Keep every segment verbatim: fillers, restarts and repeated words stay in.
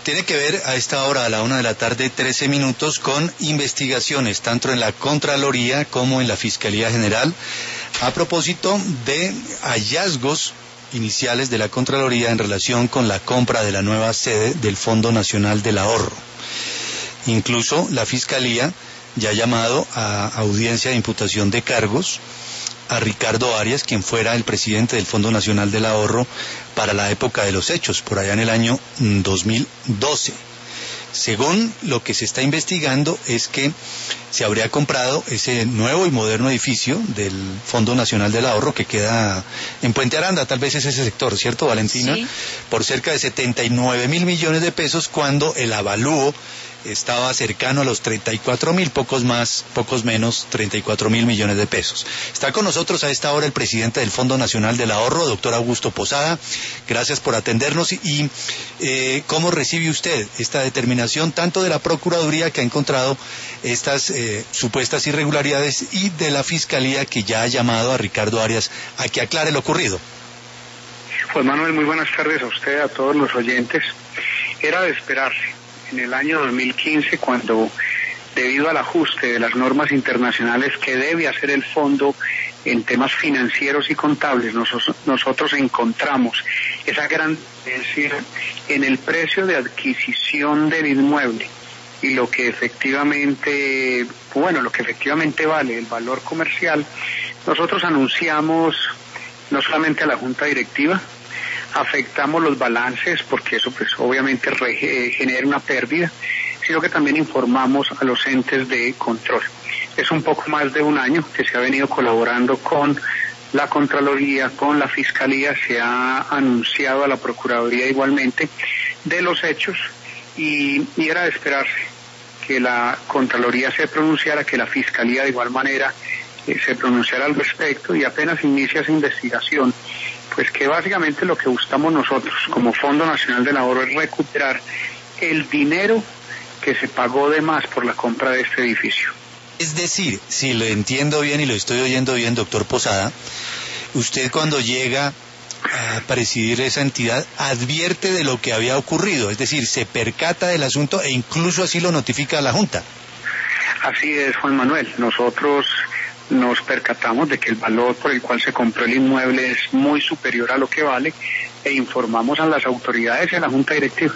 tiene que ver a esta hora, a la una de la tarde, trece minutos, con investigaciones, tanto en la Contraloría como en la Fiscalía General, a propósito de hallazgos iniciales de la Contraloría en relación con la compra de la nueva sede del Fondo Nacional del Ahorro. Incluso la Fiscalía ya ha llamado a audiencia de imputación de cargos a Ricardo Arias, quien fuera el presidente del Fondo Nacional del Ahorro para la época de los hechos, por allá en el año dos mil doce. Según lo que se está investigando es que se habría comprado ese nuevo y moderno edificio del Fondo Nacional del Ahorro que queda en Puente Aranda, tal vez es ese sector, ¿cierto, Valentina? Sí. Por cerca de setenta y nueve mil millones de pesos, cuando el avalúo estaba cercano a los treinta y cuatro mil, pocos más, pocos menos, treinta y cuatro mil millones de pesos. Está con nosotros a esta hora el presidente del Fondo Nacional del Ahorro, doctor Augusto Posada. Gracias por atendernos. Y eh, ¿cómo recibe usted esta determinación tanto de la Procuraduría, que ha encontrado estas eh, supuestas irregularidades, y de la Fiscalía, que ya ha llamado a Ricardo Arias a que aclare lo ocurrido? Pues Manuel, muy buenas tardes a usted, a todos los oyentes. Era de esperarse. En el año dos mil quince, cuando debido al ajuste de las normas internacionales que debe hacer el fondo en temas financieros y contables, nosotros, nosotros encontramos esa gran diferencia en el precio de adquisición del inmueble y lo que efectivamente, bueno, lo que efectivamente vale, el valor comercial. Nosotros anunciamos no solamente a la Junta Directiva, afectamos los balances porque eso pues obviamente re, genera una pérdida, sino que también informamos a los entes de control. Es un poco más de un año que se ha venido colaborando con la Contraloría, con la Fiscalía, se ha anunciado a la Procuraduría igualmente de los hechos y, y era de esperarse que la Contraloría se pronunciara, que la Fiscalía de igual manera eh, se pronunciara al respecto, y apenas inicia esa investigación, pues que básicamente lo que buscamos nosotros como Fondo Nacional del Ahorro es recuperar el dinero que se pagó de más por la compra de este edificio. Es decir, si lo entiendo bien y lo estoy oyendo bien, doctor Posada, usted cuando llega a presidir esa entidad advierte de lo que había ocurrido, es decir, se percata del asunto e incluso así lo notifica a la Junta. Así es, Juan Manuel. Nosotros nos percatamos de que el valor por el cual se compró el inmueble es muy superior a lo que vale e informamos a las autoridades y a la Junta Directiva.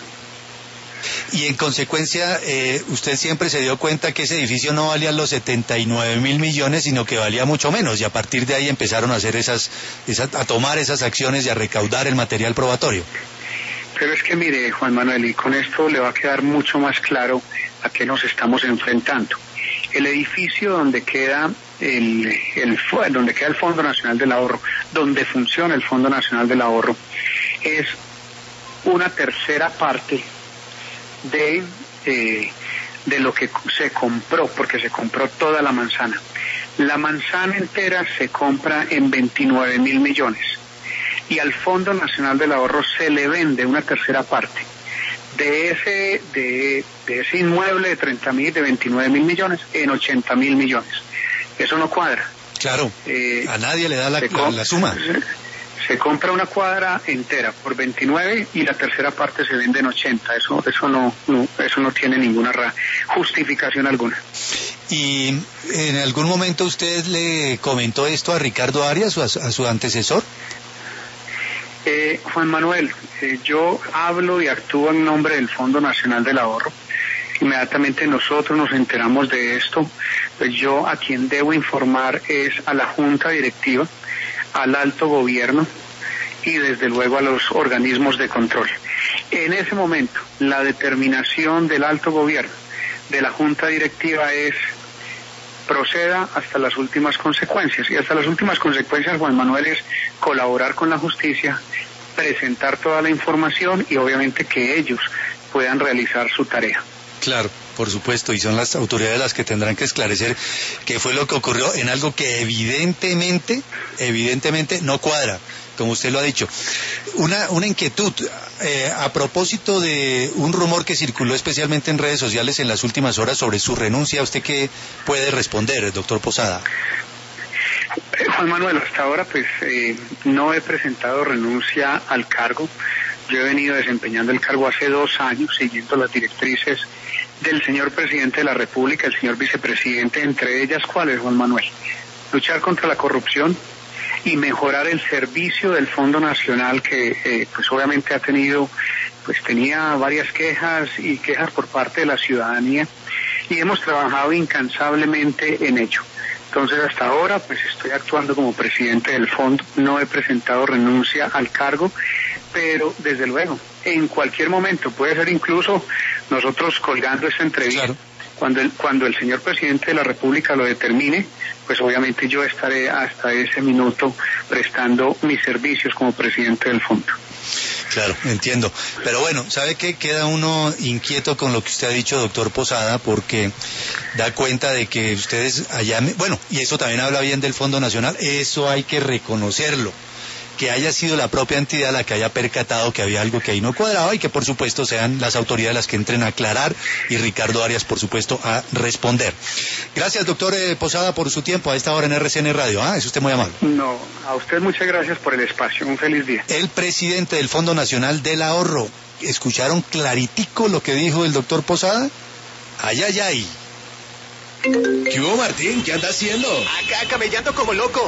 Y en consecuencia, eh, usted siempre se dio cuenta que ese edificio no valía los setenta y nueve mil millones, sino que valía mucho menos, y a partir de ahí empezaron a hacer esas, esas, a tomar esas acciones y a recaudar el material probatorio. Pero es que mire, Juan Manuel, y con esto le va a quedar mucho más claro a qué nos estamos enfrentando. El edificio donde queda el, el donde queda el Fondo Nacional del Ahorro, donde funciona el Fondo Nacional del Ahorro, es una tercera parte de eh, de lo que se compró, porque se compró toda la manzana. La manzana entera se compra en veintinueve mil millones y al Fondo Nacional del Ahorro se le vende una tercera parte de ese de, de ese inmueble de treinta mil, de veintinueve mil millones en ochenta mil millones. Eso no cuadra. Claro, eh, a nadie le da la, la, la suma. Se, se compra una cuadra entera por veintinueve y la tercera parte se vende en ochenta. Eso eso no, no eso no tiene ninguna ra- justificación alguna. ¿Y en algún momento usted le comentó esto a Ricardo Arias o a su, a su antecesor? Eh, Juan Manuel, eh, yo hablo y actúo en nombre del Fondo Nacional del Ahorro. Inmediatamente nosotros nos enteramos de esto, pues yo a quien debo informar es a la Junta Directiva, al alto gobierno y desde luego a los organismos de control. En ese momento, la determinación del alto gobierno, de la Junta Directiva, es proceda hasta las últimas consecuencias. Y hasta las últimas consecuencias, Juan Manuel, es colaborar con la justicia, presentar toda la información y obviamente que ellos puedan realizar su tarea. Claro, por supuesto, y son las autoridades las que tendrán que esclarecer qué fue lo que ocurrió en algo que evidentemente, evidentemente no cuadra, como usted lo ha dicho. Una, una inquietud, eh, a propósito de un rumor que circuló especialmente en redes sociales en las últimas horas sobre su renuncia, ¿usted qué puede responder, doctor Posada? Juan Manuel, hasta ahora pues eh, no he presentado renuncia al cargo. Yo he venido desempeñando el cargo hace dos años, siguiendo las directrices del señor presidente de la República, el señor vicepresidente, entre ellas, ¿cuál es, Juan Manuel? Luchar contra la corrupción y mejorar el servicio del Fondo Nacional, que eh, pues obviamente ha tenido, pues tenía varias quejas y quejas por parte de la ciudadanía, y hemos trabajado incansablemente en ello. Entonces, hasta ahora, pues estoy actuando como presidente del fondo, no he presentado renuncia al cargo, pero desde luego, en cualquier momento, puede ser incluso nosotros colgando esta entrevista, claro. cuando el, cuando el señor presidente de la República lo determine, pues obviamente yo estaré hasta ese minuto prestando mis servicios como presidente del fondo. Claro, entiendo. Pero bueno, ¿sabe qué? Queda uno inquieto con lo que usted ha dicho, doctor Posada, porque da cuenta de que ustedes allá... Bueno, y eso también habla bien del Fondo Nacional, eso hay que reconocerlo. Que haya sido la propia entidad la que haya percatado que había algo que ahí no cuadraba y que por supuesto sean las autoridades las que entren a aclarar y Ricardo Arias por supuesto a responder. Gracias doctor eh, Posada por su tiempo a esta hora en R C N Radio. Ah, es usted muy amable. No, a usted muchas gracias por el espacio, un feliz día. El presidente del Fondo Nacional del Ahorro, ¿escucharon claritico lo que dijo el doctor Posada? Ay, ay, ay. ¿Qué hubo, Martín? ¿Qué anda haciendo? Acá camellando como loco.